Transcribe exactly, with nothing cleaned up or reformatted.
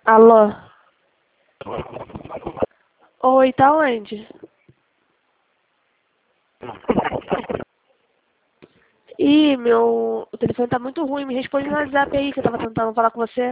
Alô? Oi, tá onde? Ih, meu... O telefone tá muito ruim. Me responde no WhatsApp aí que eu tava tentando falar com você.